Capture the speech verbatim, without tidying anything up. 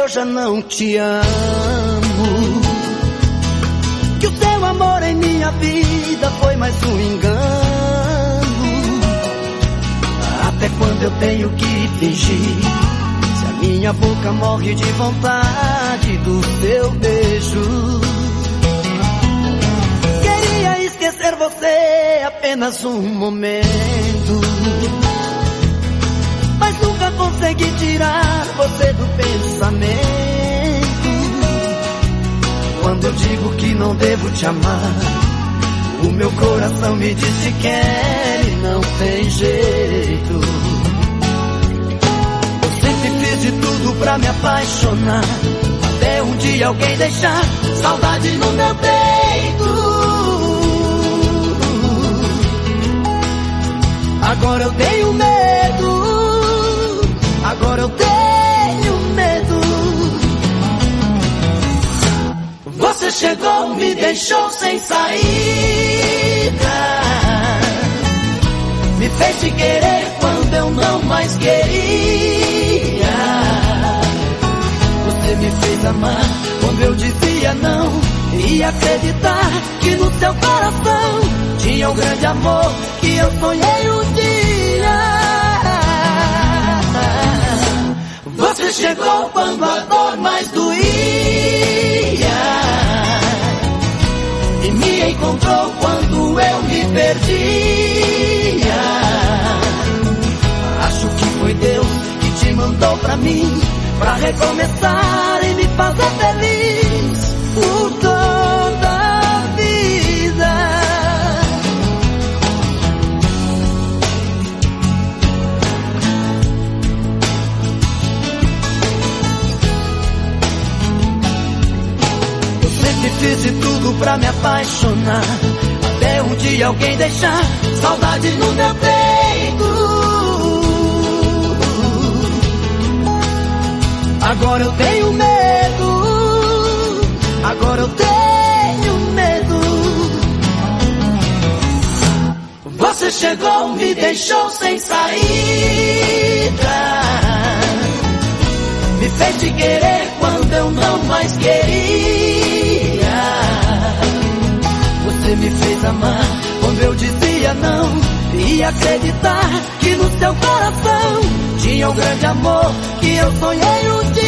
eu já não te amo, que o teu amor em minha vida foi mais um engano. Até quando eu tenho que fingir, se a minha boca morre de vontade do teu beijo? Queria esquecer você apenas um momento, mas nunca consegui tirar você do pensamento. Quando eu digo que não devo te amar, o meu coração me diz que quer e não tem jeito. Eu sempre fiz de tudo pra me apaixonar, até um dia alguém deixar saudade no meu peito. Agora eu tenho medo, agora eu tenho medo. Você chegou, me deixou sem saída, me fez te querer quando eu não mais queria. Você me fez amar quando eu dizia não, e acreditar que no seu coração tinha um grande amor que eu sonhei um dia. Você chegou quando a dor mais doía e me encontrou quando eu me perdia. Acho que foi Deus que te mandou pra mim, pra recomeçar e me fazer feliz por toda a vida. Eu sempre fiz de tudo pra me apaixonar, até um dia alguém deixar saudade no meu peito. Agora eu tenho medo, agora eu tenho medo. Você chegou, me deixou sem saída, me fez te querer quando eu não mais queria. Você me fez amar quando eu dizia não, e acreditar que no seu coração tinha um grande amor que eu sonhei um dia.